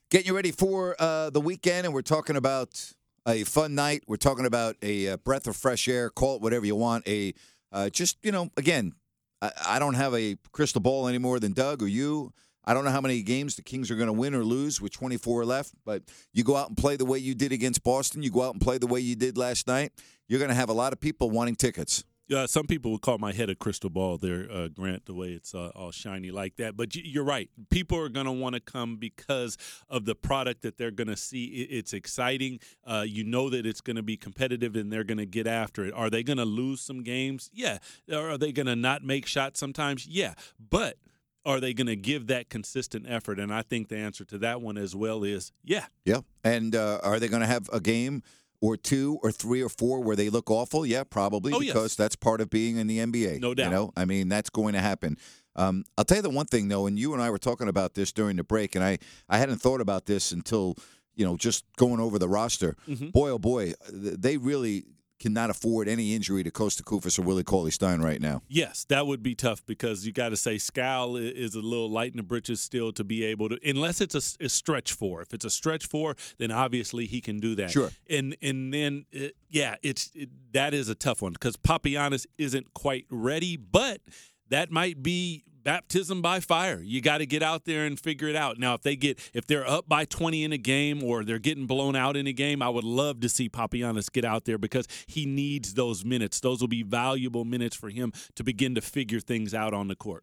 Getting you ready for the weekend, and we're talking about a fun night. We're talking about a breath of fresh air. Call it whatever you want. Again, I don't have a crystal ball any more than Doug or you. I don't know how many games the Kings are going to win or lose with 24 left, but you go out and play the way you did against Boston. You go out and play the way you did last night. You're going to have a lot of people wanting tickets. Some people would call my head a crystal ball there, Grant, the way it's all shiny like that. But you're right. People are going to want to come because of the product that they're going to see. It's exciting. You know that it's going to be competitive, and they're going to get after it. Are they going to lose some games? Yeah. Are they going to not make shots sometimes? Yeah. But are they going to give that consistent effort? And I think the answer to that one as well is yeah. Yeah. And are they going to have a game or two or three or four where they look awful? Yeah, probably, because that's part of being in the NBA. No doubt. That's going to happen. I'll tell you the one thing, though, and you and I were talking about this during the break, and I hadn't thought about this until, just going over the roster. Mm-hmm. Boy, oh boy, they really cannot afford any injury to Kosta Koufos or Willie Cauley-Stein right now. Yes, that would be tough because you got to say Skal is a little light in the britches still to be able to, unless it's a stretch four. If it's a stretch four, then obviously he can do that. Sure. And then that is a tough one because Papagiannis isn't quite ready, but that might be baptism by fire. You got to get out there and figure it out. Now, if they're up by 20 in a game or they're getting blown out in a game, I would love to see Papagiannis get out there because he needs those minutes. Those will be valuable minutes for him to begin to figure things out on the court.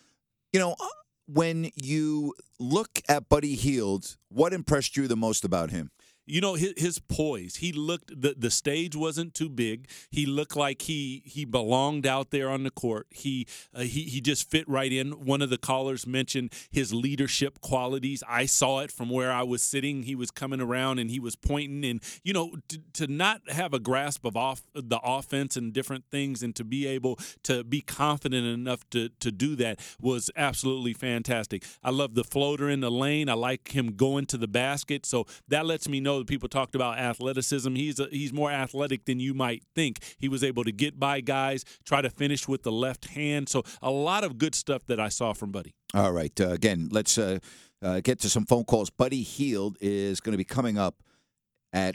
When you look at Buddy Hield, what impressed you the most about him? His poise. He looked the stage wasn't too big. He looked like he belonged out there on the court. He just fit right in. One of the callers mentioned his leadership qualities. I saw it from where I was sitting. He was coming around and he was pointing, and to not have a grasp of the offense and different things, and to be able to be confident enough to do that was absolutely fantastic. I love the floater in the lane. I like him going to the basket. So that lets me know that people talked about athleticism. He's more athletic than you might think. He was able to get by guys, try to finish with the left hand. So a lot of good stuff that I saw from Buddy. All right. Again, let's get to some phone calls. Buddy Hield is going to be coming up at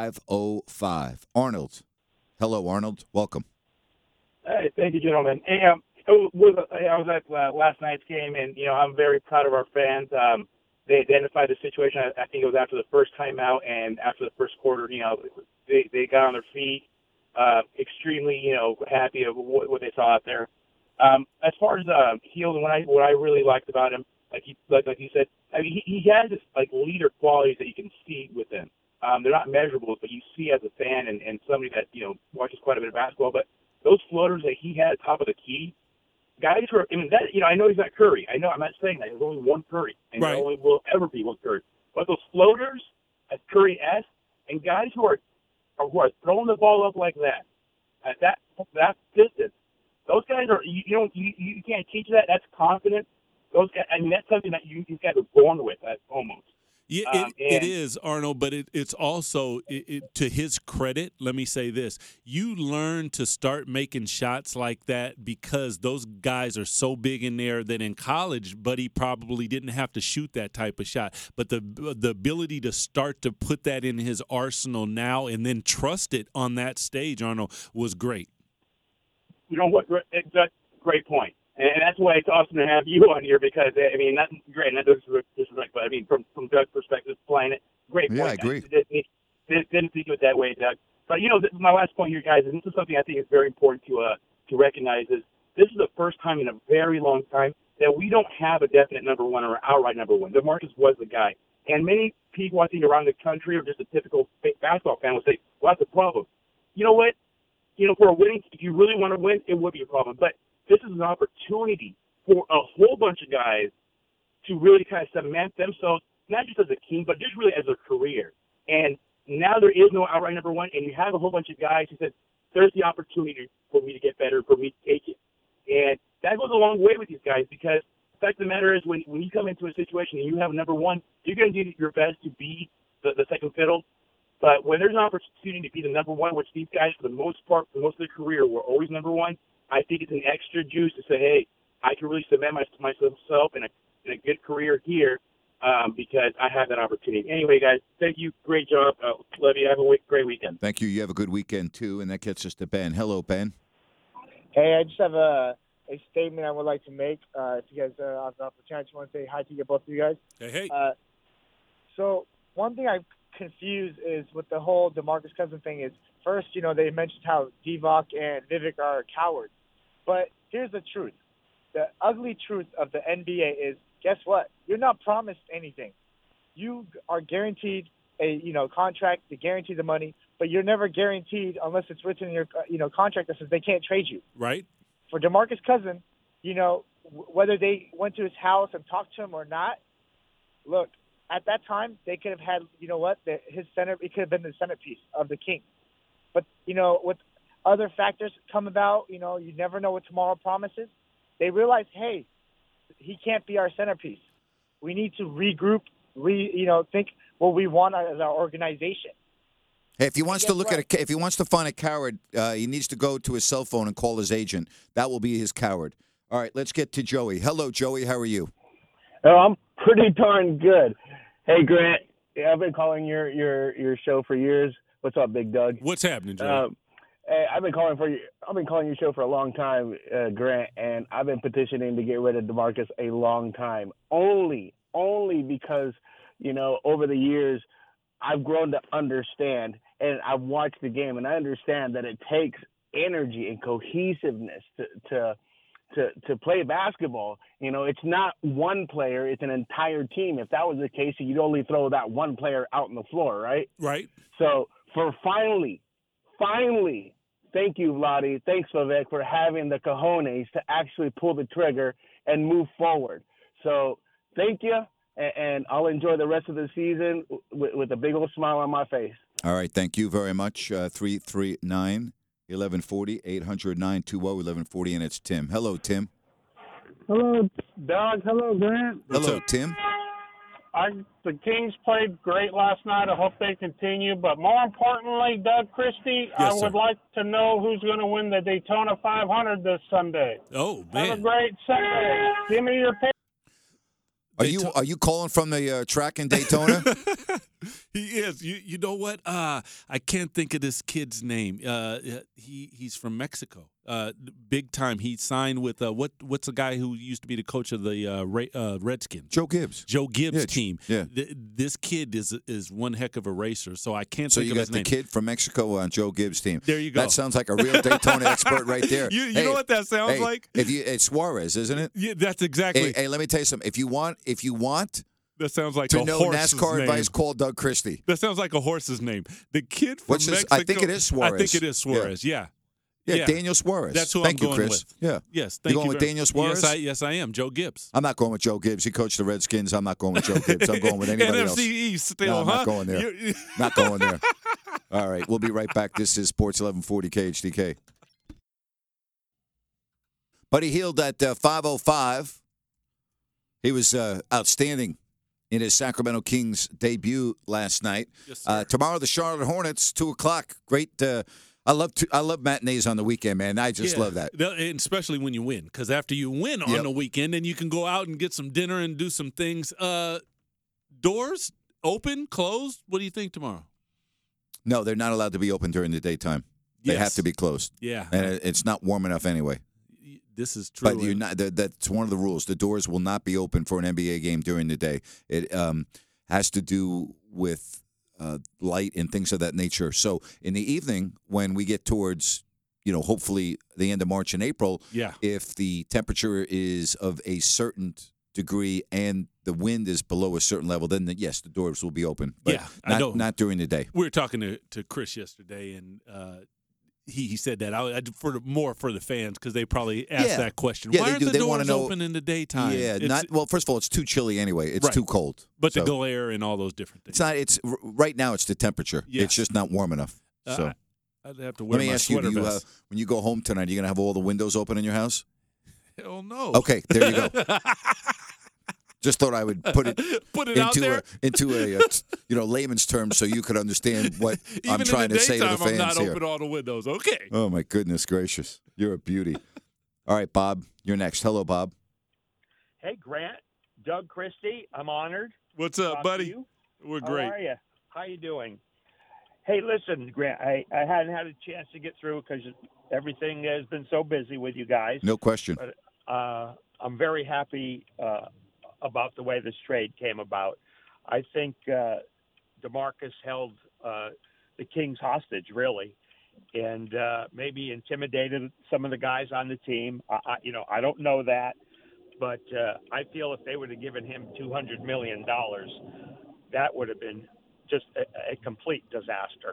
5:05. Arnold. Hello, Arnold. Welcome. Hey, thank you, gentlemen. Hey, I was at last night's game, and I'm very proud of our fans. They identified the situation. I think it was after the first timeout and after the first quarter. They got on their feet, extremely happy of what they saw out there. As far as Hield, and what I really liked about him, like you said, I mean, he has this leader qualities that you can see with him. They're not measurables, but you see as a fan and somebody that watches quite a bit of basketball. But those floaters that he had at the top of the key. Guys who are, I know he's not Curry. I'm not saying that. There's only one Curry, and right. There only will ever be one Curry. But those floaters at Curry-esque, and guys who are throwing the ball up like that, at that distance, those guys are, you can't teach that. That's confidence. Those guys, that's something that you guys are born with, almost. Yeah, it is, Arnold, but it's also, to his credit, let me say this. You learn to start making shots like that because those guys are so big in there that in college, Buddy probably didn't have to shoot that type of shot. But the ability to start to put that in his arsenal now and then trust it on that stage, Arnold, was great. You know what? That's a great point. And that's why it's awesome to have you on here because, that's great. And that doesn't disrespect, but, from Doug's perspective, playing it, great point. Yeah, I agree. Didn't think of it that way, Doug. But, my last point here, guys, and this is something I think is very important to recognize, is this is the first time in a very long time that we don't have a definite number one or outright number one. DeMarcus was the guy. And many people, I think, around the country or just a typical basketball fan will say, well, that's a problem. You know what? For a winning, if you really want to win, it would be a problem. But this is an opportunity for a whole bunch of guys to really kind of cement themselves, not just as a team, but just really as a career. And now there is no outright number one, and you have a whole bunch of guys who said, there's the opportunity for me to get better, for me to take it. And that goes a long way with these guys because the fact of the matter is when you come into a situation and you have a number one, you're going to do your best to be the second fiddle. But when there's an opportunity to be the number one, which these guys, for the most part, for most of their career, were always number one, I think it's an extra juice to say, hey, I can really cement myself in a good career here because I have that opportunity. Anyway, guys, thank you. Great job. Love you. Have a great weekend. Thank you. You have a good weekend, too. And that gets us to Ben. Hello, Ben. Hey, I just have a statement I would like to make. If you guys have the opportunity, I just want to say hi to both of you guys. Hey. So one thing I'm confused is with the whole DeMarcus Cousins thing is, first, they mentioned how Divock and Vivek are cowards. But here's the truth. The ugly truth of the NBA is, guess what? You're not promised anything. You are guaranteed a contract to guarantee the money, but you're never guaranteed unless it's written in your contract that says they can't trade you. Right. For DeMarcus Cousins, whether they went to his house and talked to him or not, look, at that time they could have had, it could have been the centerpiece of the Kings. But with other factors come about, you never know what tomorrow promises. They realize, hey, he can't be our centerpiece. We need to regroup, think what we want as our organization. Hey, if he wants to if he wants to find a coward, he needs to go to his cell phone and call his agent. That will be his coward. All right, let's get to Joey. Hello, Joey. How are you? Oh, I'm pretty darn good. Hey, Grant. Yeah, I've been calling your show for years. What's up, Big Doug? What's happening, Joey? Hey, I've been calling your show for a long time, Grant, and I've been petitioning to get rid of DeMarcus a long time. Only because over the years I've grown to understand, and I've watched the game, and I understand that it takes energy and cohesiveness to play basketball. It's not one player; it's an entire team. If that was the case, you'd only throw that one player out on the floor, right? Right. So for finally, thank you, Vlade. Thanks, Vivek, for having the cojones to actually pull the trigger and move forward. So thank you, and I'll enjoy the rest of the season with a big old smile on my face. All right, thank you very much. 339-1140, 800-920-1140, and it's Tim. Hello, Tim. Hello, Doug. Hello, Grant. Hello, Tim. The Kings played great last night. I hope they continue. But more importantly, Doug Christie, Yes, I would sir. like to know who's going to win the Daytona 500 this Sunday. Oh, man. Have a great Sunday. Give me your pick. Are you calling from the track in Daytona? He is. You know what? I can't think of this kid's name. He's from Mexico. Big time. He signed with what's the guy who used to be the coach of the Redskins? Joe Gibbs. Joe Gibbs' Yeah, team. yeah. This kid is one heck of a racer. So I can't So think you of got his the name. kid from Mexico on Joe Gibbs' team. There you go. That sounds like a real Daytona expert right there. You know what that sounds like? It's Suarez, isn't it? Yeah, that's exactly. Hey, let me tell you something. If you want That sounds like to a know horse's NASCAR name. advice, call Doug Christie. That sounds like a horse's name. The kid from What's his- Mexico. I think it is Suarez. I think it is Suarez. Yeah. Yeah, Daniel Suarez. That's who Thank I'm you, going Chris. with. Yeah. Yes. You Thank going you with very- Daniel Suarez? Yes, I am. Joe Gibbs. I'm not going with Joe Gibbs. He coached the Redskins. I'm not going with Joe Gibbs. I'm going with anybody NFC else. East still, No, I'm huh? not going there. Not going there. All right, we'll be right back. This is Sports 1140 KHDK. Buddy Hield at 5:05. He was outstanding in his Sacramento Kings debut last night. Yes, sir. Tomorrow, the Charlotte Hornets, 2:00. Great. I love matinees on the weekend, man. I just love that. And especially when you win, because after you win on the weekend, then you can go out and get some dinner and do some things. Doors open, closed? What do you think tomorrow? No, they're not allowed to be open during the daytime. They have to be closed. Yeah. And it's not warm enough anyway. This is true. But you're not. That's one of the rules. The doors will not be open for an NBA game during the day. It has to do with light and things of that nature. So in the evening, when we get towards, hopefully the end of March and April, if the temperature is of a certain degree and the wind is below a certain level, then yes, the doors will be open. But I know. not during the day. We were talking to Chris yesterday, and he said that for the fans, because they probably asked that question. Yeah, Why they aren't do. the They doors wanna know- open in the daytime? Yeah, first of all, it's too chilly anyway. It's Right. too cold. But So- the glare and all those different things. It's not. It's right now. It's the temperature. Yes. It's just not warm enough. So I'd have to wear let me my ask you: sweater do you, vest. when you go home tonight, are you gonna have all the windows open in your house? Hell no. Okay, there you go. Just thought I would put it out there. into a layman's terms so you could understand what Even I'm trying in the to say to the daytime, I'm fans not here. open all the windows. Okay. Oh my goodness gracious, you're a beauty. All right, Bob, you're next. Hello, Bob. Hey, Grant, Doug Christie, I'm honored. What's up, Talk buddy? to you. We're How great. are you? How you doing? Hey, listen, Grant, I hadn't had a chance to get through because everything has been so busy with you guys. No question. But I'm very happy about the way this trade came about. I think DeMarcus held the Kings hostage, really, and maybe intimidated some of the guys on the team. I don't know that, but I feel if they would have given him $200 million, that would have been just a complete disaster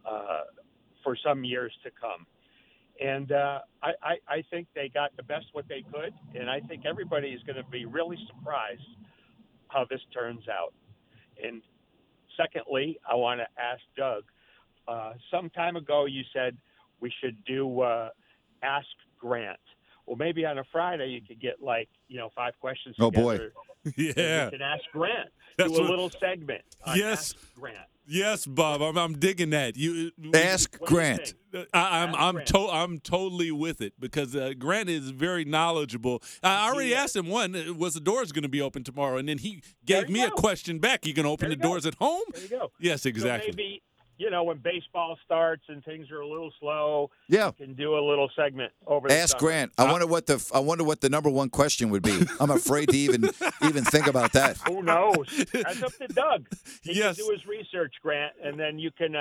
for some years to come. And I think they got the best what they could, and I think everybody is going to be really surprised how this turns out. And secondly, I want to ask Doug, some time ago you said we should do Ask Grant. Well, maybe on a Friday you could get 5 questions Oh, boy. together. Yeah. You can ask Grant. That's Do a what- little segment on Yes. Ask Grant. Yes, Bob. I'm digging that. Ask What do you Grant. think? I'm totally with it because Grant is very knowledgeable. I already asked him was the doors going to be open tomorrow, and then he gave There you me a go. question back. You going to open There the you go. doors at home? There you go. Yes, exactly. So maybe, when baseball starts and things are a little slow, Yeah. you can do a little segment over the Ask summer. Grant. I wonder what the number one question would be. I'm afraid to even think about that. Who knows? That's up to Doug. He Yes. can do his research, Grant, and then you can,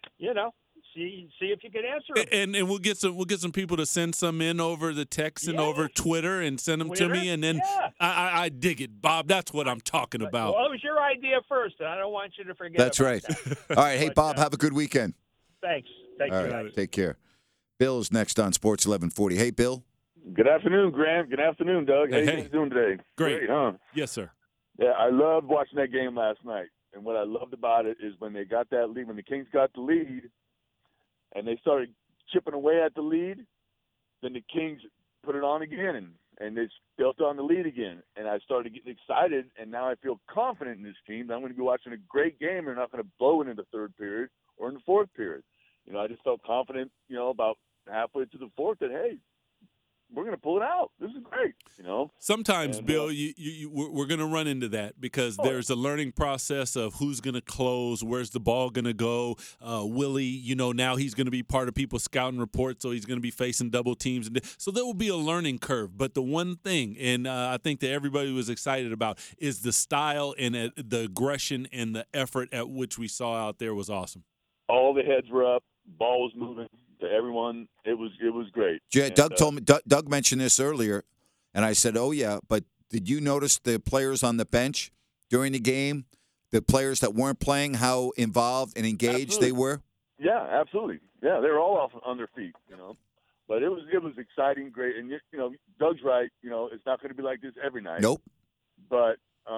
see if you can answer him. And we'll get some people to send some in over the text and over Twitter and send them to me, Twitter? and then Yeah. I dig it, Bob. That's what I'm talking about. Well, it was your idea first, and I don't want you to forget That's about right. that. All right. Hey, But, Bob, have a good weekend. Thanks. Thank All you, right. guys. Take care. Bill's next on Sports 1140. Hey, Bill. Good afternoon, Grant. Good afternoon, Doug. How Hey, you hey. guys doing today? Great. huh? Yes, sir. Yeah, I loved watching that game last night. And what I loved about it is when they got that lead, when the Kings got the lead, and they started chipping away at the lead, then the Kings put it on again, and they built on the lead again. And I started getting excited, and now I feel confident in this team. I'm going to be watching a great game. They're not going to blow it in the third period or in the fourth period. I just felt confident, about halfway to the fourth that, hey, we're going to pull it out. This is great, Sometimes, And, Bill, we're going to run into that because there's a learning process of who's going to close, where's the ball going to go. Willie, now he's going to be part of people's scouting report, so he's going to be facing double teams. So there will be a learning curve. But the one thing, and I think that everybody was excited about, is the style and the aggression and the effort at which we saw out there was awesome. All the heads were up, ball was moving to everyone. It was great. And, Doug told me. Doug mentioned this earlier, and I said, "Oh yeah." But did you notice the players on the bench during the game? The players that weren't playing, how involved and engaged they were. Yeah, absolutely. Yeah, they were all off on their feet. But it was exciting, great, and Doug's right. It's not going to be like this every night. Nope. But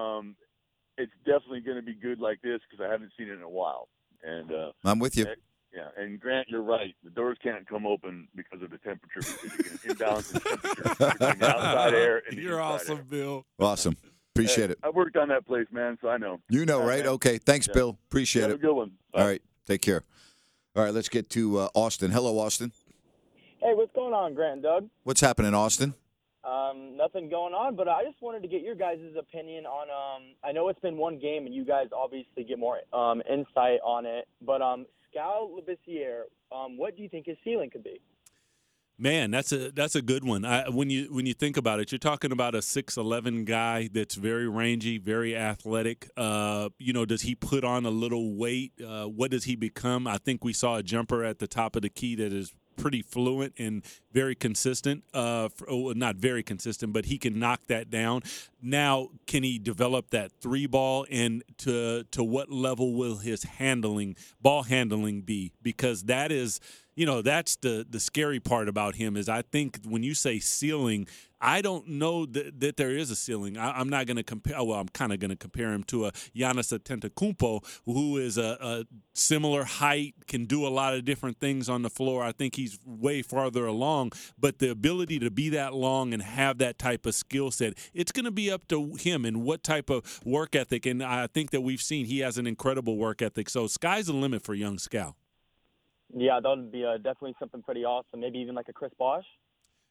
it's definitely going to be good like this because I haven't seen it in a while. And I'm with you. Yeah, and Grant, you're right. The doors can't come open because of the temperature. Because you can imbalance the temperature between the outside air and the You're inside awesome, air. Bill. Awesome. Appreciate it. I worked on that place, man, so I know. You know, right? man. Okay. Thanks, Yeah. Bill. Appreciate Have it. a good one. All right. Take care. All right. Let's get to Austin. Hello, Austin. Hey, what's going on, Grant and Doug? What's happening, Austin? Nothing going on, but I just wanted to get your guys' opinion on, I know it's been one game and you guys obviously get more insight on it, but Skal Labissiere, what do you think his ceiling could be? Man, that's a good one. When you think about it, you're talking about a 6'11" guy that's very rangy, very athletic. Does he put on a little weight? What does he become? I think we saw a jumper at the top of the key that is pretty fluent and very consistent. Not very consistent, but he can knock that down. Now, can he develop that three ball, and to what level will his ball handling be? Because that is, that's the scary part about him is I think when you say ceiling, I don't know that there is a ceiling. I'm not going to compare. Well, I'm kind of going to compare him to a Giannis Antetokounmpo, who is a similar height, can do a lot of different things on the floor. I think he's way farther along, but the ability to be that long and have that type of skill set, it's going to be up to him and what type of work ethic. And I think that we've seen he has an incredible work ethic. So sky's the limit for young Skal. Yeah, that would be definitely something pretty awesome. Maybe even like a Chris Bosh.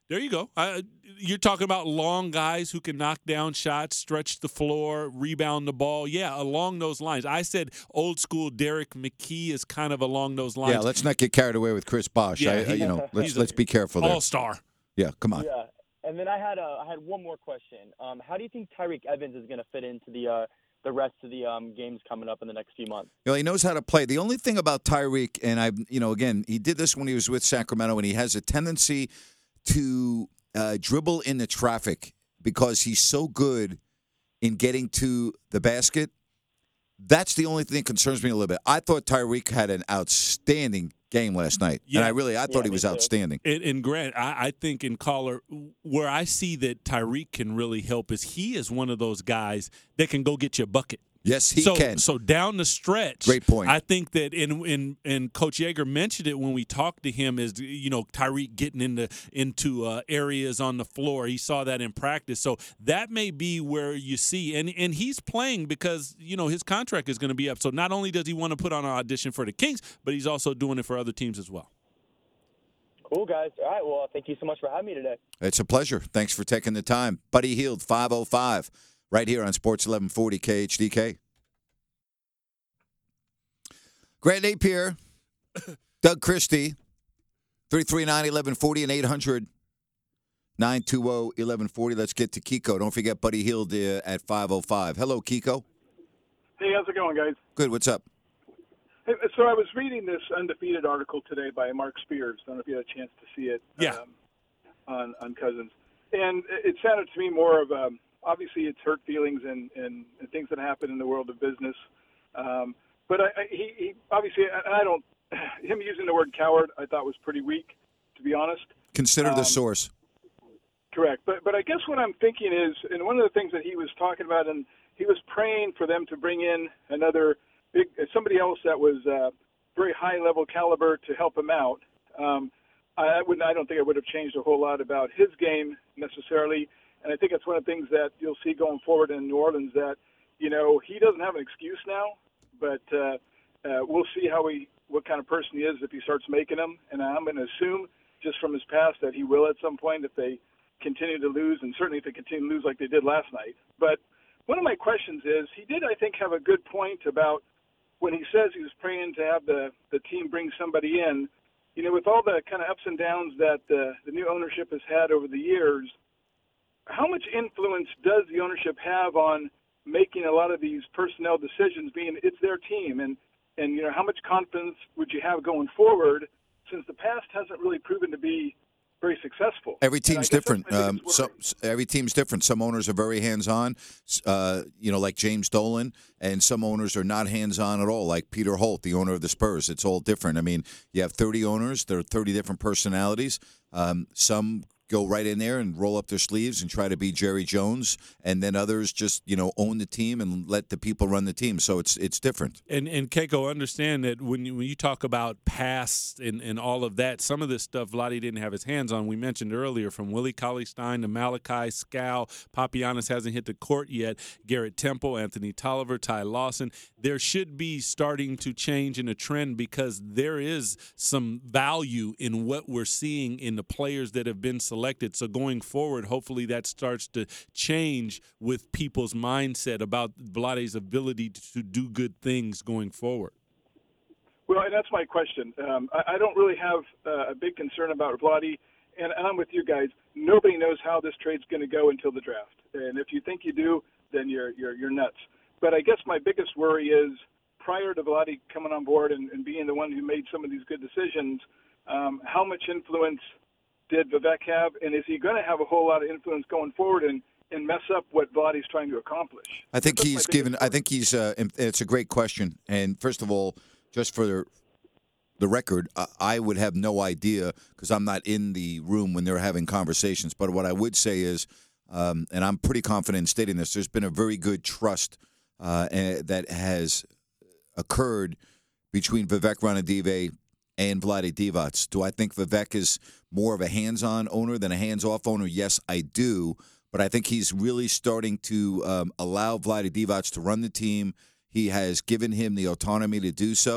There you go. You're talking about long guys who can knock down shots, stretch the floor, rebound the ball. Yeah, along those lines. I said old school Derek McKee is kind of along those lines. Yeah, let's not get carried away with Chris Bosh. Yeah, Let's be careful there. All-star. Yeah, come on. Yeah, and then I had one more question. How do you think Tyreke Evans is going to fit into the rest of the games coming up in the next few months? He knows how to play. The only thing about Tyreke, and again, he did this when he was with Sacramento, and he has a tendency to dribble into traffic because he's so good in getting to the basket. That's the only thing that concerns me a little bit. I thought Tyreke had an outstanding game last night, and I thought he was outstanding. And Grant, I think in Caller, where I see that Tyreke can really help is he is one of those guys that can go get you a bucket. Yes, he can. So down the stretch, great point. I think that and Coach Yeager mentioned it when we talked to him is Tyreke getting into areas on the floor. He saw that in practice. So that may be where you see and he's playing because his contract is going to be up. So not only does he want to put on an audition for the Kings, but he's also doing it for other teams as well. Cool, guys. All right. Well, thank you so much for having me today. It's a pleasure. Thanks for taking the time. Buddy Hield, 505. Right here on Sports 1140 KHDK. Grant Napier, Doug Christie, 339-1140 and 800-920-1140. Let's get to Kiko. Don't forget Buddy Hield at 505. Hello, Kiko. Hey, how's it going, guys? Good. What's up? Hey, so I was reading this Undefeated article today by Mark Spears. I don't know if you had a chance to see it on Cousins. And it sounded to me more of obviously, it's hurt feelings and things that happen in the world of business. But he obviously, him using the word coward, I thought was pretty weak, to be honest. Consider the source. Correct. But I guess what I'm thinking is, and one of the things that he was talking about, and he was praying for them to bring in somebody else that was very high level caliber to help him out. I don't think I would have changed a whole lot about his game necessarily. And I think it's one of the things that you'll see going forward in New Orleans that, he doesn't have an excuse now, but we'll see what kind of person he is if he starts making them. And I'm going to assume just from his past that he will at some point if they continue to lose, and certainly if they continue to lose like they did last night. But one of my questions is, he did, I think, have a good point about when he says he was praying to have the team bring somebody in. With all the kind of ups and downs that the new ownership has had over the years, how much influence does the ownership have on making a lot of these personnel decisions, being it's their team? And how much confidence would you have going forward, since the past hasn't really proven to be very successful? Every team's different. Every team's different. Some owners are very hands-on, like James Dolan, and some owners are not hands-on at all, like Peter Holt, the owner of the Spurs. It's all different. I mean, you have 30 owners. There are 30 different personalities. Some go right in there and roll up their sleeves and try to be Jerry Jones, and then others just own the team and let the people run the team. So it's different. And Keiko, understand that when you talk about past and all of that, some of this stuff Vlade didn't have his hands on. We mentioned earlier, from Willie Cauley-Stein to Malachi Scal, Papianis hasn't hit the court yet, Garrett Temple, Anthony Tolliver, Ty Lawson. There should be starting to change in a trend, because there is some value in what we're seeing in the players that have been selected. So going forward, hopefully that starts to change with people's mindset about Vlade's ability to do good things going forward. Well, and that's my question. I don't really have a big concern about Vlade, and I'm with you guys. Nobody knows how this trade's going to go until the draft. And if you think you do, then you're nuts. But I guess my biggest worry is, prior to Vlade coming on board and being the one who made some of these good decisions, how much influence did Vivek have, and is he going to have a whole lot of influence going forward and mess up what Vlade's trying to accomplish? I think it's a great question. And first of all, just for the record, I would have no idea, because I'm not in the room when they're having conversations. But what I would say is, and I'm pretty confident in stating this, there's been a very good trust that has occurred between Vivek Ranadive and Vlade Divac. Do I think Vivek is more of a hands-on owner than a hands-off owner? Yes, I do. But I think he's really starting to allow Vlade Divac to run the team. He has given him the autonomy to do so.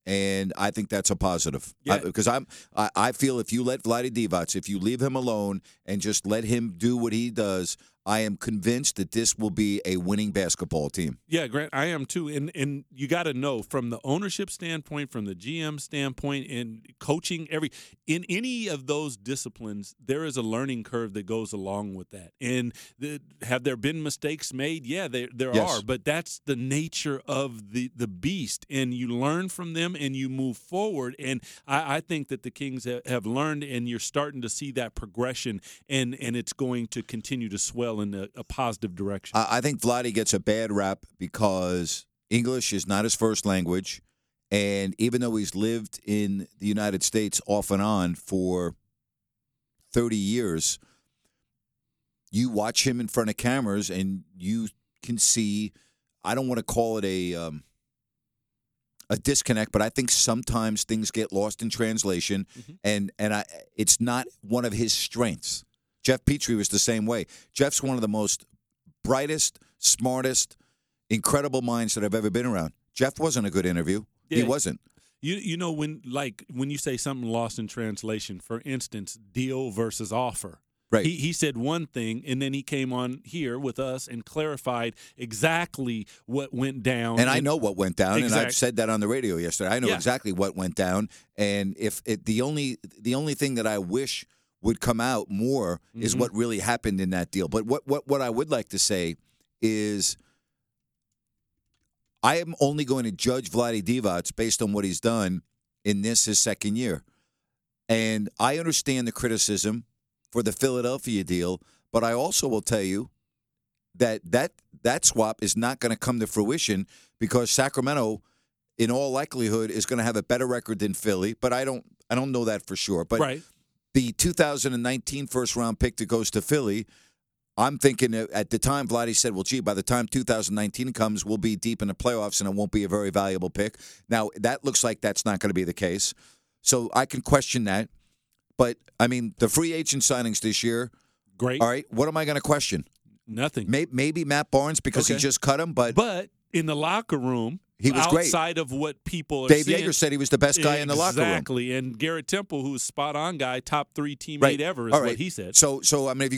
and I think that's a positive. Yeah. Because I feel if you let Vlade Divac, if you leave him alone and just let him do what he does, I am convinced that this will be a winning basketball team. Yeah, Grant, I am too. And you got to know from the ownership standpoint, from the GM standpoint, and coaching, in any of those disciplines, there is a learning curve that goes along with that. And have there been mistakes made? Yeah, there Yes. are. But that's the nature of the beast. And you learn from them and you move forward. And I think that the Kings have learned, and you're starting to see that progression, and it's going to continue to swell in a positive direction. I think Vlade gets a bad rap because English is not his first language, and even though he's lived in the United States off and on for 30 years, you watch him in front of cameras and you can see, I don't want to call it a disconnect, but I think sometimes things get lost in translation, and it's not one of his strengths. Jeff Petrie was the same way. Jeff's one of the most brightest, smartest, incredible minds that I've ever been around. Jeff wasn't a good interview. Yeah. He wasn't. You know, when you say something lost in translation, for instance, deal versus offer. Right. He said one thing, and then he came on here with us and clarified exactly what went down. And I know what went down, and Exact- I've said that on the radio yesterday. I know Yeah. exactly what went down. And the only thing that I wish would come out more is what really happened in that deal. But what I would like to say is I am only going to judge Vlade Divac based on what he's done in his second year. And I understand the criticism for the Philadelphia deal, but I also will tell you that swap is not going to come to fruition because Sacramento, in all likelihood, is going to have a better record than Philly. But I don't know that for sure. But Right. the 2019 first-round pick that goes to Philly, I'm thinking at the time, Vlade said, well, gee, by the time 2019 comes, we'll be deep in the playoffs and it won't be a very valuable pick. Now, that looks like that's not going to be the case. So I can question that. But, I mean, the free agent signings this year, Great. all right, what am I going to question? Nothing. Maybe Matt Barnes because he Okay. just cut him, but in the locker room, he was great. outside of what people are Dave seeing, Yeager said he was the best guy in the locker room. Exactly. And Garrett Temple, who's spot on guy, top 3 teammate Right. ever, is All what right. he said. So I mean,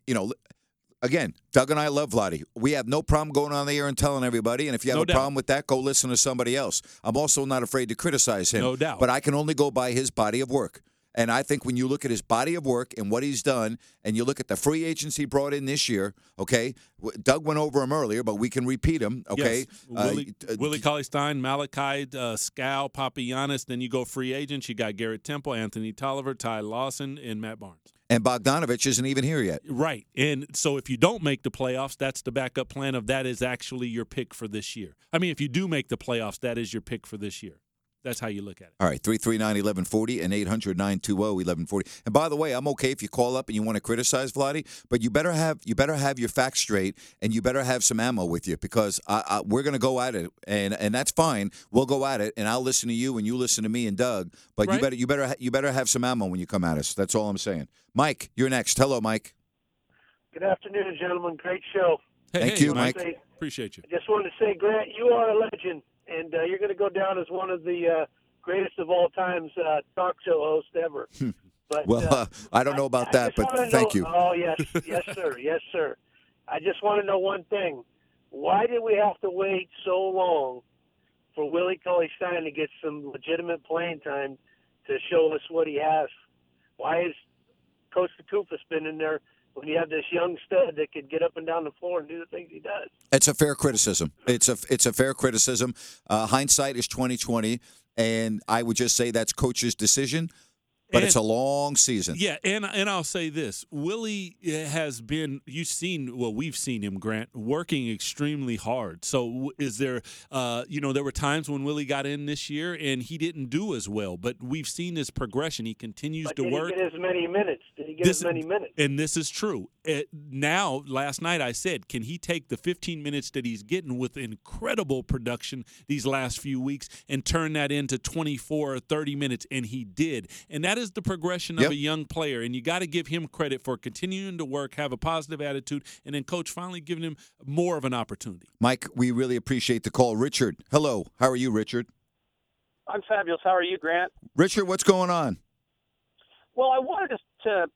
again, Doug and I love Vlade. We have no problem going on the air and telling everybody. And if you have No a doubt. problem with that, go listen to somebody else. I'm also not afraid to criticize him. No doubt. But I can only go by his body of work. And I think when you look at his body of work and what he's done, and you look at the free agents he brought in this year, okay, Doug went over him earlier, but we can repeat him, okay? Yes. Willie Cauley-Stein, Malachi, Scal, Papagiannis. Then you go free agents. You got Garrett Temple, Anthony Tolliver, Ty Lawson, and Matt Barnes. And Bogdanovich isn't even here yet. Right. And so if you don't make the playoffs, that's the backup plan of that is actually your pick for this year. I mean, if you do make the playoffs, that is your pick for this year. That's how you look at it. All right, 339-1140 and 800-920-1140. And by the way, I'm okay if you call up and you want to criticize Vlade, but you better have your facts straight and you better have some ammo with you because we're going to go at it, and that's fine. We'll go at it, and I'll listen to you and you listen to me and Doug. But Right. you better have some ammo when you come at us. That's all I'm saying. Mike, you're next. Hello, Mike. Good afternoon, gentlemen. Great show. Thank you, Mike. Appreciate you. I just wanted to say, Grant, you are a legend, and you're going to go down as one of the greatest of all times talk show hosts ever. But, Well, I don't know about that, just wanna but thank know, you. Oh, yes, yes, sir, yes, sir. I just want to know one thing. Why did we have to wait so long for Willie Cauley-Stein to get some legitimate playing time to show us what he has? Why has Coach Koufos been in there when you have this young stud that could get up and down the floor and do the things he does? It's a fair criticism. It's a fair criticism. Hindsight is 20/20, and I would just say that's coach's decision. But it's a long season. Yeah, and I'll say this. Willie has been, we've seen him, Grant, working extremely hard. So is there, there were times when Willie got in this year and he didn't do as well, but we've seen his progression. He continues to work. Did he get as many minutes? And this is true. Now, last night I said, can he take the 15 minutes that he's getting with incredible production these last few weeks and turn that into 24 or 30 minutes? And he did. And that is the progression of a young player. And you got to give him credit for continuing to work, have a positive attitude, and then Coach finally giving him more of an opportunity. Mike, we really appreciate the call. Richard, hello. How are you, Richard? I'm fabulous. How are you, Grant? Richard, what's going on? Well, I wanted to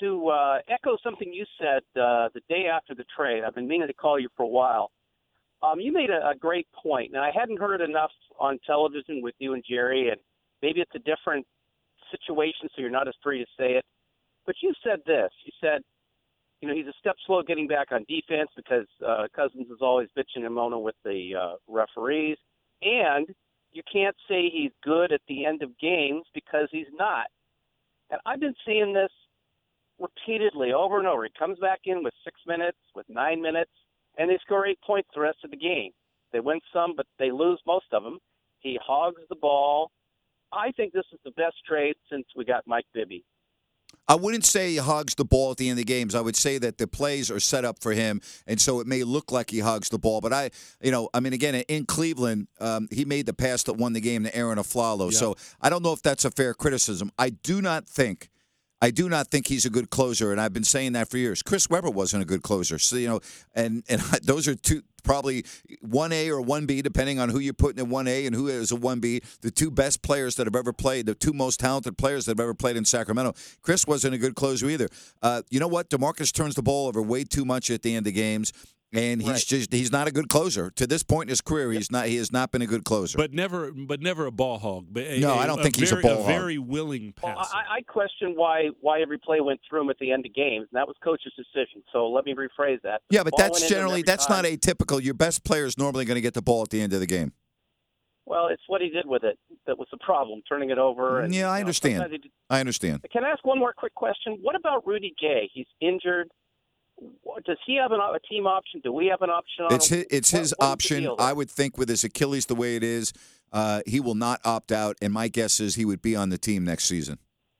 echo something you said the day after the trade. I've been meaning to call you for a while. You made a great point, and I hadn't heard it enough on television with you and Jerry, and maybe it's a different situation, so you're not as free to say it. But you said this. You said, he's a step slow getting back on defense because Cousins is always bitching and moaning with the referees, and you can't say he's good at the end of games because he's not. And I've been seeing this repeatedly over and over. He comes back in with 6 minutes, with 9 minutes, and they score 8 points the rest of the game. They win some, but they lose most of them. He hogs the ball. I think this is the best trade since we got Mike Bibby. I wouldn't say he hogs the ball at the end of the games. I would say that the plays are set up for him, and so it may look like he hogs the ball. But again, in Cleveland, he made the pass that won the game to Aaron Aflalo. Yeah. So I don't know if that's a fair criticism. I do not think he's a good closer, and I've been saying that for years. Chris Webber wasn't a good closer. So, and those are two, probably 1A or 1B, depending on who you're putting in 1A and who is a 1B, the two best players that have ever played, the two most talented players that have ever played in Sacramento. Chris wasn't a good closer either. You know what? DeMarcus turns the ball over way too much at the end of games. And he's not a good closer. To this point in his career, he has not been a good closer. But never a ball hog. No, I don't think he's a ball hog. A very willing passer. Well, I question why every play went through him at the end of games, and that was coach's decision. So let me rephrase that. Yeah, but that's not atypical. Your best player is normally going to get the ball at the end of the game. Well, it's what he did with it that was the problem, turning it over. And, I understand. I understand. Can I ask one more quick question? What about Rudy Gay? He's injured. Does he have a team option? Do we have an option on him? It's his option. I would think with his Achilles the way it is, he will not opt out, and my guess is he would be on the team next season.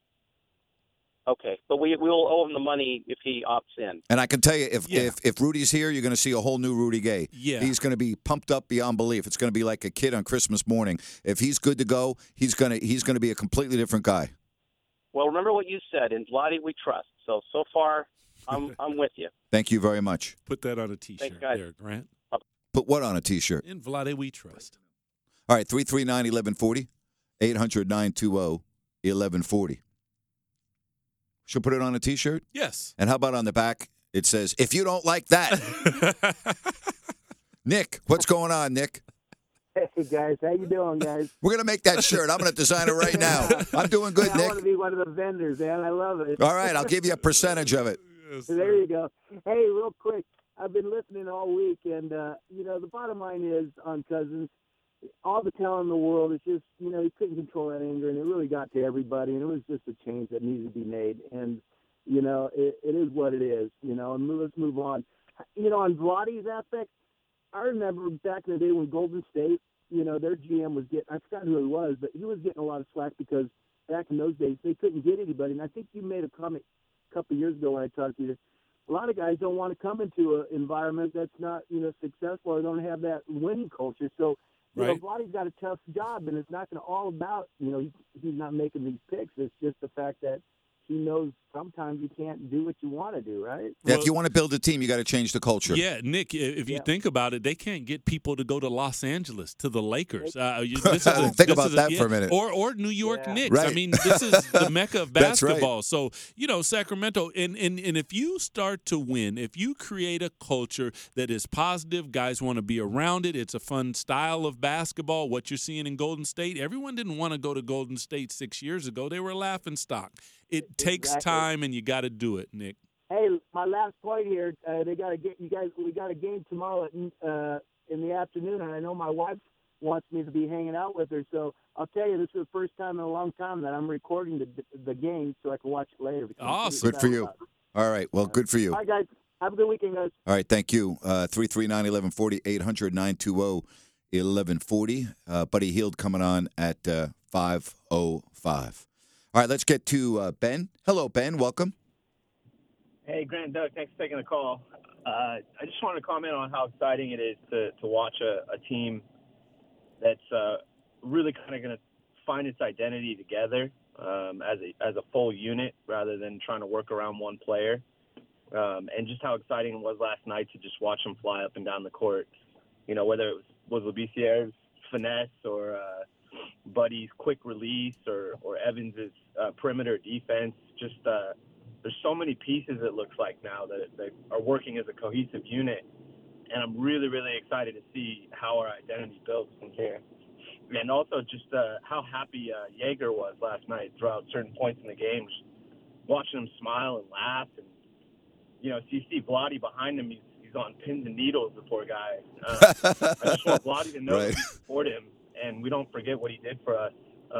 Okay, but we will owe him the money if he opts in. And I can tell you, if Rudy's here, you're going to see a whole new Rudy Gay. Yeah. He's going to be pumped up beyond belief. It's going to be like a kid on Christmas morning. If he's good to go, he's going to be a completely different guy. Well, remember what you said. In Vlade, we trust. So far, I'm with you. Thank you very much. Put that on a T-shirt. Thanks, guys. There, Grant. Put what on a T-shirt? In Vlade, we trust. All right, 339-1140, 800-920-1140. Should put it on a T-shirt? Yes. And how about on the back? It says, if you don't like that. Nick, what's going on, Nick? Hey, guys. How you doing, guys? We're going to make that shirt. I'm going to design it right now. I'm doing good, Nick. I want to be one of the vendors, man. I love it. All right, I'll give you a percentage of it. Yes, there you go. Hey, real quick, I've been listening all week, and, the bottom line is on Cousins, all the talent in the world is just, he couldn't control that anger, and it really got to everybody, and it was just a change that needed to be made. And, it is what it is, and let's move on. On Vladdy's aspect, I remember back in the day when Golden State, their GM was getting, I forgot who it was, but he was getting a lot of slack because back in those days they couldn't get anybody. And I think you made a comment a couple of years ago when I talked to you. A lot of guys don't want to come into an environment that's not, successful or don't have that winning culture. So, Vladdy's got a tough job, and it's not going to all about, he's not making these picks. It's just the fact that he knows sometimes you can't do what you want to do, right? Yeah, if you want to build a team, you got to change the culture. Yeah, Nick, if you think about it, they can't get people to go to Los Angeles, to the Lakers. Think about that for a minute. Or New York Knicks. Right. I mean, this is the mecca of basketball. Right. So, Sacramento, and if you start to win, if you create a culture that is positive, guys want to be around it, it's a fun style of basketball, what you're seeing in Golden State, everyone didn't want to go to Golden State 6 years ago. They were a laughingstock. It takes time, and you got to do it, Nick. Hey, my last point here. We got a game tomorrow in the afternoon, and I know my wife wants me to be hanging out with her. So I'll tell you, this is the first time in a long time that I'm recording the game so I can watch it later. Awesome. Good for you. All right. Well, good for you. All right, guys. Have a good weekend, guys. All right. Thank you. 339-1140, 800-920-1140. Buddy Hield coming on at 5:05. All right, let's get to Ben. Hello, Ben. Welcome. Hey, Grant, Doug, thanks for taking the call. I just wanted to comment on how exciting it is to watch a team that's really kind of going to find its identity together as a full unit rather than trying to work around one player. And just how exciting it was last night to just watch them fly up and down the court. Whether it was Labiciere's finesse or Buddy's quick release or Evans's perimeter defense. Just there's so many pieces, it looks like now, that are working as a cohesive unit. And I'm really, really excited to see how our identity builds from here. And also just how happy Jaeger was last night throughout certain points in the game. Just watching him smile and laugh. And, so you see Vlade behind him. He's on pins and needles, the poor guy. I just want Vlade to know that we support him. And we don't forget what he did for us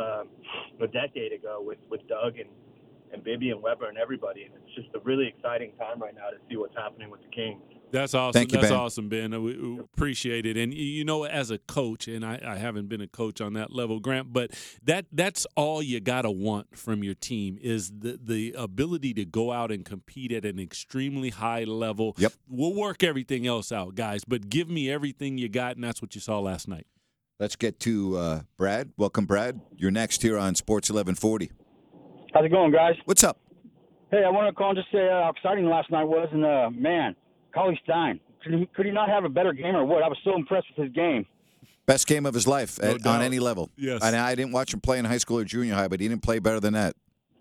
a decade ago with Doug and Bibby and Weber and everybody. And it's just a really exciting time right now to see what's happening with the Kings. That's awesome. Thank you, That's Ben. awesome, Ben. We appreciate it. And, as a coach, and I haven't been a coach on that level, Grant, but that's all you got to want from your team is the ability to go out and compete at an extremely high level. Yep. We'll work everything else out, guys, but give me everything you got, and that's what you saw last night. Let's get to Brad. Welcome, Brad. You're next here on Sports 1140. How's it going, guys? What's up? Hey, I want to call and just say how exciting last night was. And, man, Cauley Stein, could he not have a better game or what? I was so impressed with his game. Best game of his life on any level. Yes. And I didn't watch him play in high school or junior high, but he didn't play better than that.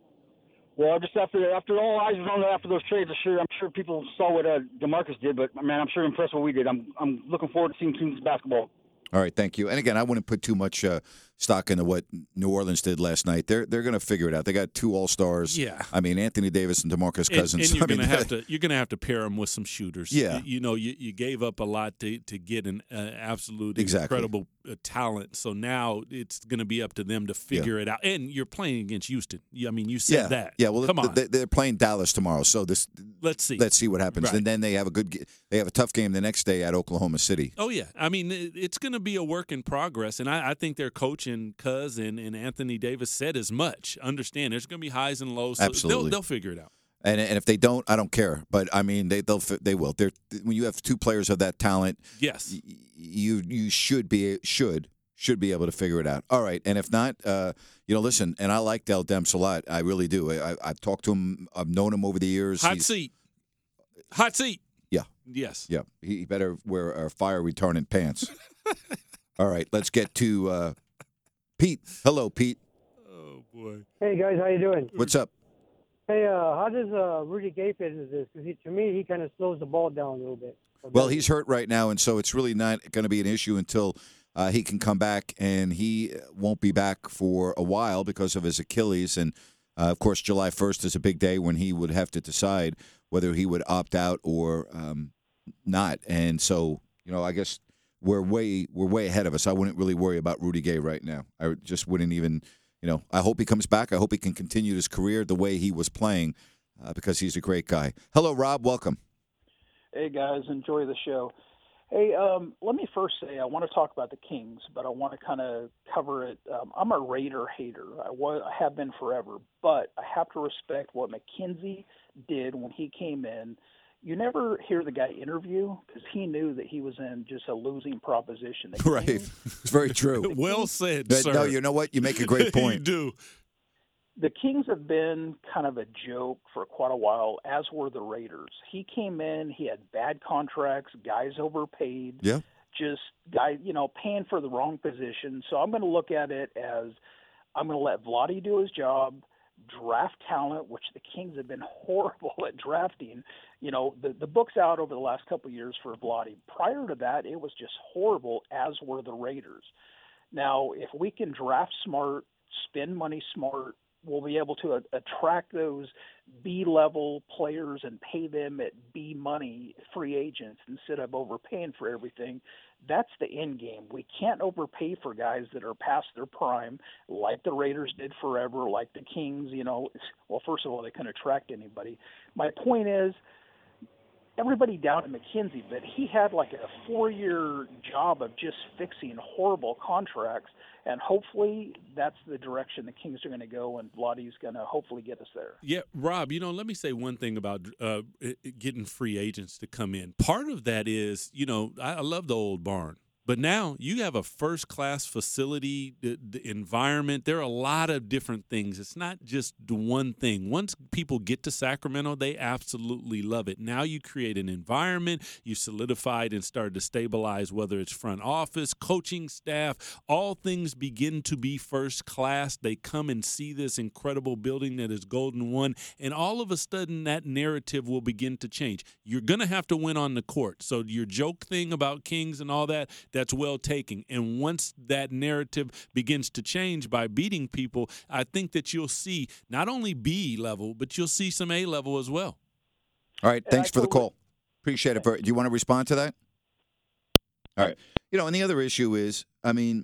Well, just after all eyes was on after those trades, I'm sure people saw what DeMarcus did, but, man, I'm sure impressed what we did. I'm looking forward to seeing Kings basketball. All right, thank you. And again, I wouldn't put too much stock into what New Orleans did last night. They're going to figure it out. They got 2 All-Stars. Yeah. I mean, Anthony Davis and DeMarcus Cousins. And you're going to have to pair them with some shooters. Yeah. You gave up a lot to get an absolute incredible talent. So now it's going to be up to them to figure it out. And you're playing against Houston. I mean, you said that. Yeah. Well, come on. They're playing Dallas tomorrow. So let's see what happens. Right. And then they have a tough game the next day at Oklahoma City. Oh yeah. I mean, it's going to be a work in progress, and I think their coach and Cuz and Anthony Davis said as much. Understand, there's going to be highs and lows. So Absolutely. They'll figure it out. And if they don't, I don't care. But I mean, they will. When you have 2 players of that talent, yes, you should be able to figure it out. All right, and if not, listen. And I like Dell Demps a lot. I really do. I've talked to him. I've known him over the years. Hot seat. Yeah. Yes. Yeah. He better wear fire retardant pants. All right, let's get to Pete. Hello, Pete. Oh boy. Hey guys, how you doing? What's up? Hey, how does Rudy Gay fit into this? Because to me, he kind of slows the ball down a little bit. Well, he's hurt right now, and so it's really not going to be an issue until he can come back, and he won't be back for a while because of his Achilles. And, of course, July 1st is a big day when he would have to decide whether he would opt out or not. And so, I guess we're way ahead of us. I wouldn't really worry about Rudy Gay right now. I just wouldn't even – I hope he comes back. I hope he can continue his career the way he was playing because he's a great guy. Hello, Rob. Welcome. Hey, guys. Enjoy the show. Hey, let me first say I want to talk about the Kings, but I want to kind of cover it. I'm a Raider hater. I have been forever, but I have to respect what McKenzie did when he came in. You never hear the guy interview because he knew that he was in just a losing proposition. Right. It's very true. Well said, but, sir. No, you know what? You make a great point. You do. The Kings have been kind of a joke for quite a while, as were the Raiders. He came in, he had bad contracts, guys overpaid. Yeah. Just paying for the wrong position. So I'm going to look at it as I'm going to let Vlade do his job, draft talent, which the Kings have been horrible at drafting. The book's out over the last couple of years for Vlade. Prior to that, it was just horrible, as were the Raiders. Now, if we can draft smart, spend money smart, we'll be able to attract those B-level players and pay them at B money free agents instead of overpaying for everything. That's the end game. We can't overpay for guys that are past their prime, like the Raiders did forever, like the Kings. Well, first of all, they couldn't attract anybody. My point is, everybody down at McKenzie, but he had like a 4-year job of just fixing horrible contracts, and hopefully that's the direction the Kings are going to go, and Vlade's going to hopefully get us there. Yeah, Rob, let me say one thing about getting free agents to come in. Part of that is, I love the old barn. But now you have a first-class facility, the environment. There are a lot of different things. It's not just the one thing. Once people get to Sacramento, they absolutely love it. Now you create an environment. You solidified and started to stabilize, whether it's front office, coaching staff, all things begin to be first class. They come and see this incredible building that is Golden One, and all of a sudden that narrative will begin to change. You're going to have to win on the court. So your joke thing about Kings and all that, that's well taken. And once that narrative begins to change by beating people, I think that you'll see not only B level, but you'll see some A level as well. All right. Thanks for the call. Appreciate it. Do you want to respond to that? All right. And the other issue is, I mean,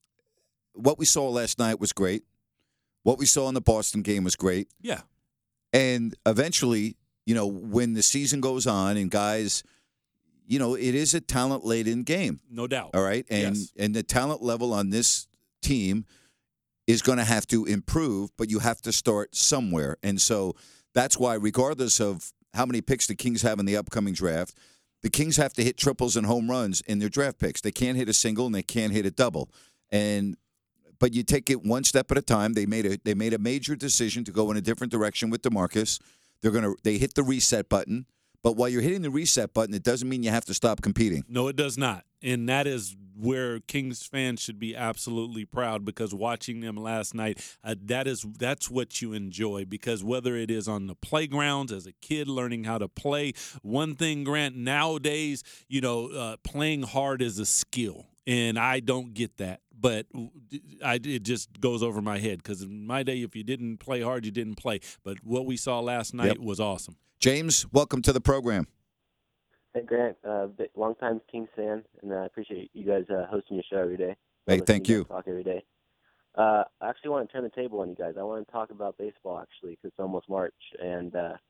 what we saw last night was great. What we saw in the Boston game was great. Yeah. And eventually, when the season goes on and guys – it is a talent-laden game. No doubt. All right? And the talent level on this team is going to have to improve, but you have to start somewhere. And so that's why, regardless of how many picks the Kings have in the upcoming draft, the Kings have to hit triples and home runs in their draft picks. They can't hit a single and they can't hit a double. But you take it one step at a time. They made a major decision to go in a different direction with DeMarcus. They hit the reset button. But while you're hitting the reset button, it doesn't mean you have to stop competing. No, it does not. And that is where Kings fans should be absolutely proud, because watching them last night, that's what you enjoy. Because whether it is on the playgrounds as a kid learning how to play, one thing, Grant, nowadays, playing hard is a skill. And I don't get that. But it just goes over my head, because in my day, if you didn't play hard, you didn't play. But what we saw last night was awesome. James, welcome to the program. Hey, Grant, long-time Kings fan, and I appreciate you guys hosting your show every day. Hey, thank you. Talk every day. I actually want to turn the table on you guys. I want to talk about baseball, actually, because it's almost March. And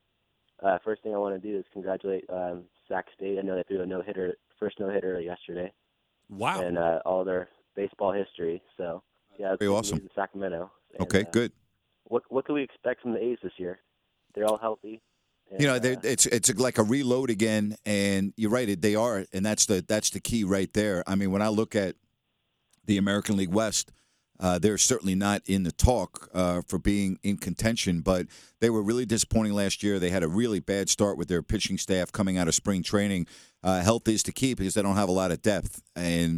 first thing I want to do is congratulate Sac State. I know they threw a first no-hitter yesterday. Wow. And all their baseball history. So, yeah, it's very awesome. In Sacramento. And, okay, good. What can we expect from the A's this year? They're all healthy. And, it's like a reload again, and you're right. They are, and that's the key right there. I mean, when I look at the American League West, they're certainly not in the talk for being in contention, but they were really disappointing last year. They had a really bad start with their pitching staff coming out of spring training. Health is the key because they don't have a lot of depth. And,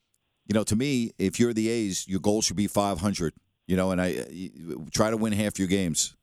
to me, if you're the A's, your goal should be 500, and try to win half your games.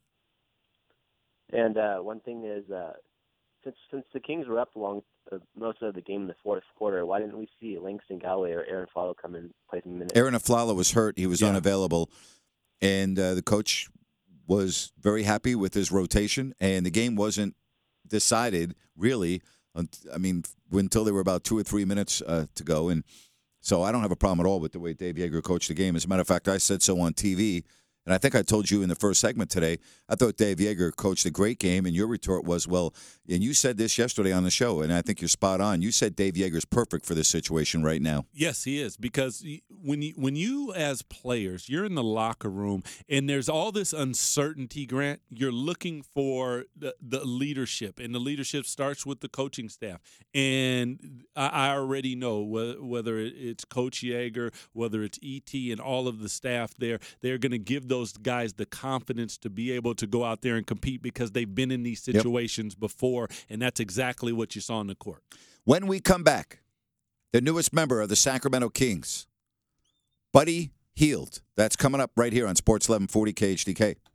And one thing is, since the Kings were up most of the game in the fourth quarter, why didn't we see Langston Galloway or Aaron Aflalo come and play some minutes? Aaron Aflalo was hurt. He was unavailable. And the coach was very happy with his rotation. And the game wasn't decided, really, until there were about 2 or 3 minutes to go. And so I don't have a problem at all with the way Dave Yeager coached the game. As a matter of fact, I said so on TV. And I think I told you in the first segment today, I thought Dave Yeager coached a great game, and your retort was, well, and you said this yesterday on the show, and I think you're spot on. You said Dave Yeager's perfect for this situation right now. Yes, he is, because when you as players, you're in the locker room, and there's all this uncertainty, Grant, you're looking for the leadership, and the leadership starts with the coaching staff. And I already know whether it's Coach Yeager, whether it's E.T. and all of the staff there, they're going to give those guys the confidence to be able to go out there and compete because they've been in these situations before, and that's exactly what you saw on the court. When we come back, the newest member of the Sacramento Kings, Buddy Hield. That's coming up right here on Sports 1140 KHTK.